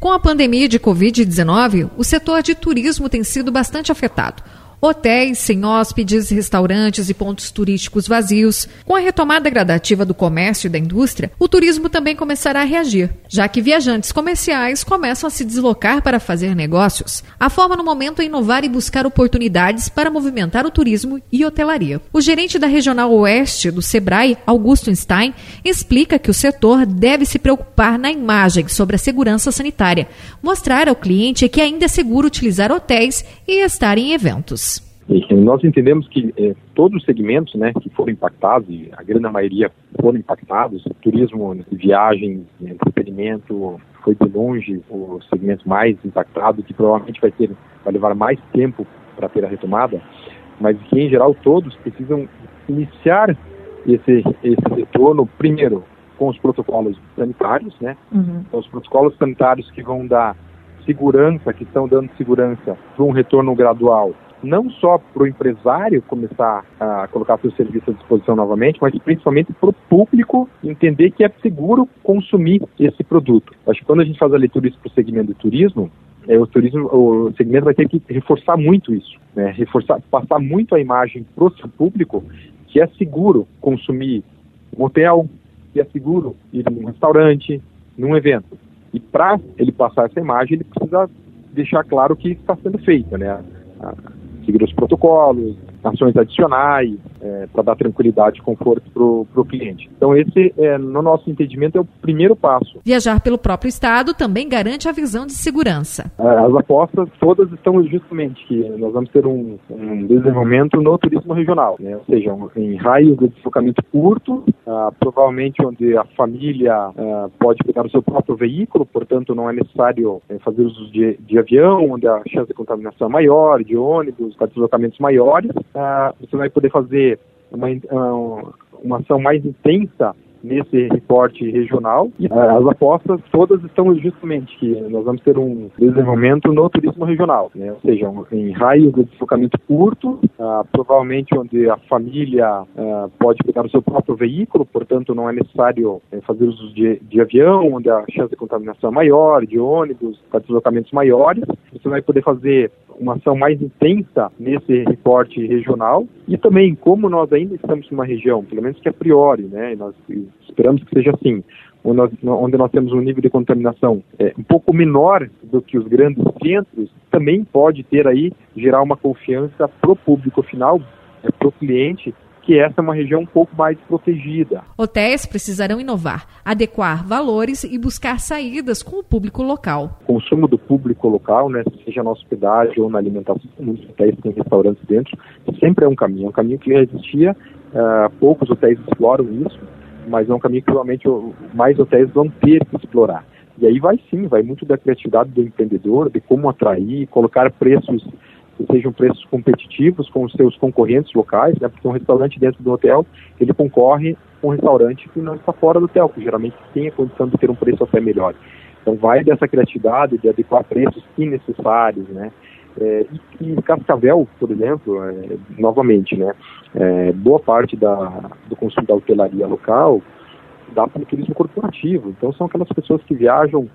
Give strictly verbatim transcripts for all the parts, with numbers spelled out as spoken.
Com a pandemia de covid dezenove, o setor de turismo tem sido bastante afetado. Hotéis sem hóspedes, restaurantes e pontos turísticos vazios. Com a retomada gradativa do comércio e da indústria, o turismo também começará a reagir, já que viajantes comerciais começam a se deslocar para fazer negócios. A forma no momento é inovar e buscar oportunidades para movimentar o turismo e hotelaria. O gerente da Regional Oeste do Sebrae, Augusto Stein, explica que o setor deve se preocupar na imagem sobre a segurança sanitária, mostrar ao cliente que ainda é seguro utilizar hotéis e estar em eventos. E nós entendemos que eh, todos os segmentos, né, que foram impactados, e a grande maioria foram impactados, turismo, viagem, entretenimento, foi de longe o segmento mais impactado, que provavelmente vai, ter, vai levar mais tempo para ter a retomada, mas que em geral todos precisam iniciar esse, esse retorno, primeiro, com os protocolos sanitários, né, uhum. Então, os protocolos sanitários que vão dar segurança, que estão dando segurança para um retorno gradual, não só para o empresário começar a colocar seu serviço à disposição novamente, mas principalmente para o público entender que é seguro consumir esse produto. Acho que quando a gente faz a leitura isso para o segmento de turismo, é, o turismo, o segmento vai ter que reforçar muito isso, né? Reforçar, passar muito a imagem para o seu público que é seguro consumir um hotel, que é seguro ir num restaurante, num evento. E para ele passar essa imagem, ele precisa deixar claro que está sendo feito, né? Seguir os protocolos, ações adicionais, é, para dar tranquilidade e conforto para o cliente. Então esse, é, no nosso entendimento, é o primeiro passo. Viajar pelo próprio estado também garante a visão de segurança. As apostas todas estão justamente que nós vamos ter um, um desenvolvimento no turismo regional, né? Ou seja, um, em raios de deslocamento curto, ah, provavelmente onde a família ah, pode pegar o seu próprio veículo, portanto não é necessário é, fazer uso de, de avião, onde a chance de contaminação é maior, de ônibus, com deslocamentos maiores. Uh, você vai poder fazer uma, uh, uma ação mais intensa nesse reporte regional. E, uh, as apostas todas estão justamente que nós vamos ter um desenvolvimento no turismo regional, né? Ou seja, um, em raios de deslocamento curto, uh, provavelmente onde a família uh, pode pegar o seu próprio veículo, portanto não é necessário uh, fazer uso de, de avião, onde a chance de contaminação é maior, de ônibus, com deslocamentos maiores. Você vai poder fazer uma ação mais intensa nesse reporte regional e também, como nós ainda estamos numa região, pelo menos que a priori, né, e nós esperamos que seja assim, onde nós, onde nós temos um nível de contaminação é, um pouco menor do que os grandes centros, também pode ter aí, gerar uma confiança para o público final, é, para o cliente, que essa é uma região um pouco mais protegida. Hotéis precisarão inovar, adequar valores e buscar saídas com o público local. O consumo do público local, né, seja na hospedagem ou na alimentação, muitos hotéis têm restaurantes dentro, sempre é um caminho. É um caminho que já existia, uh, poucos hotéis exploram isso, mas é um caminho que realmente mais hotéis vão ter que explorar. E aí vai sim, vai muito da criatividade do empreendedor, de como atrair, colocar preços que sejam preços competitivos com os seus concorrentes locais, né? Porque um restaurante dentro do hotel, ele concorre com um restaurante que não está fora do hotel, que geralmente tem a condição de ter um preço até melhor. Então vai dessa criatividade de adequar preços necessários, né? É, e, e Cascavel, por exemplo, é, novamente, né? É, boa parte da, do consumo da hotelaria local dá para o turismo corporativo. Então são aquelas pessoas que viajam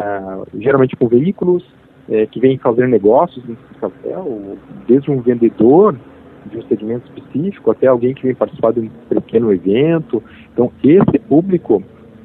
é, geralmente com veículos, É, que vem fazer negócios em Cascavel, desde um vendedor de um segmento específico até alguém que vem participar de um pequeno evento. Então, esse público,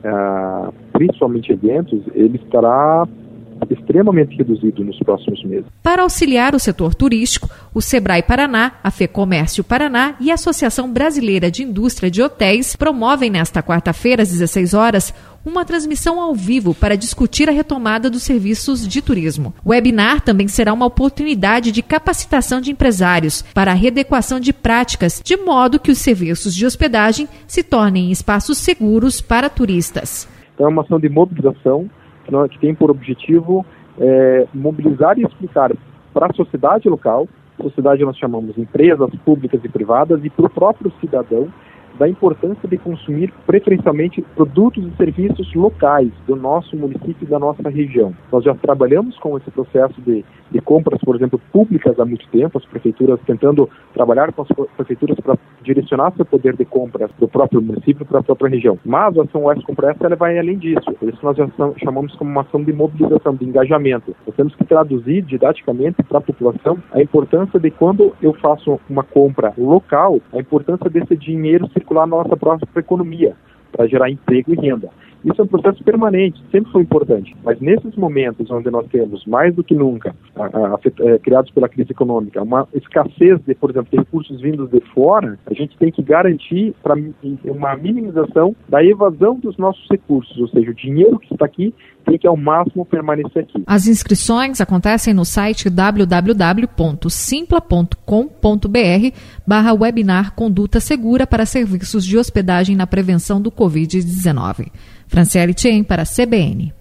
ah, principalmente eventos, ele estará extremamente reduzido nos próximos meses. Para auxiliar o setor turístico, o Sebrae Paraná, a FEComércio Paraná e a Associação Brasileira de Indústria de Hotéis promovem nesta quarta-feira, às dezesseis horas, uma transmissão ao vivo para discutir a retomada dos serviços de turismo. O webinar também será uma oportunidade de capacitação de empresários para a readequação de práticas, de modo que os serviços de hospedagem se tornem espaços seguros para turistas. Então é uma ação de mobilização que tem por objetivo é, mobilizar e explicar para a sociedade local, sociedade nós chamamos empresas públicas e privadas, e para o próprio cidadão, da importância de consumir preferencialmente produtos e serviços locais do nosso município e da nossa região. Nós já trabalhamos com esse processo de, de compras, por exemplo, públicas há muito tempo, as prefeituras tentando trabalhar com as prefeituras para direcionar seu poder de compras do próprio município para a própria região. Mas a ação Oeste Compra Essa, ela vai além disso. Por isso nós já chamamos como uma ação de mobilização, de engajamento. Nós temos que traduzir didaticamente para a população a importância de quando eu faço uma compra local, a importância desse dinheiro circular na nossa própria economia, para gerar emprego e renda. Isso é um processo permanente, sempre foi importante, mas nesses momentos onde nós temos, mais do que nunca, a, a, a, criados pela crise econômica, uma escassez, de, por exemplo, de recursos vindos de fora, a gente tem que garantir pra, uma minimização da evasão dos nossos recursos, ou seja, o dinheiro que está aqui tem que ao máximo permanecer aqui. As inscrições acontecem no site w w w ponto simpla ponto com ponto b r barra webinar Conduta Segura para Serviços de Hospedagem na Prevenção do covid dezenove. Franciele Tchen para a C B N.